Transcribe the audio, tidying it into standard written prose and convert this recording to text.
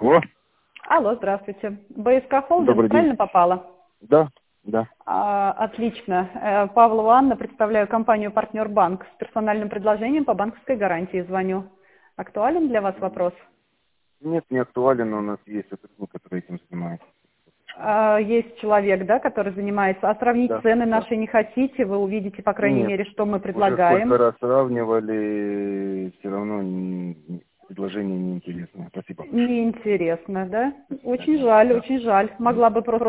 Алло. Алло, здравствуйте. БСК Холдинг, Добрый день. правильно попала? Да, да. Отлично. Павлова Анна, представляю компанию «Партнер Банк» с персональным предложением по банковской гарантии. Звоню. Актуален для вас вопрос? Нет, не актуален, но у нас есть сотрудник, который этим занимается. Есть человек, да, который занимается. А сравнить Да, цены да. наши не хотите? Вы увидите, по крайней Нет. мере, что мы Уже предлагаем. сколько раз сравнивали, все равно предложение неинтересное. Спасибо. Неинтересно, да? До Очень свидания. жаль, Да. очень жаль. Могла бы просто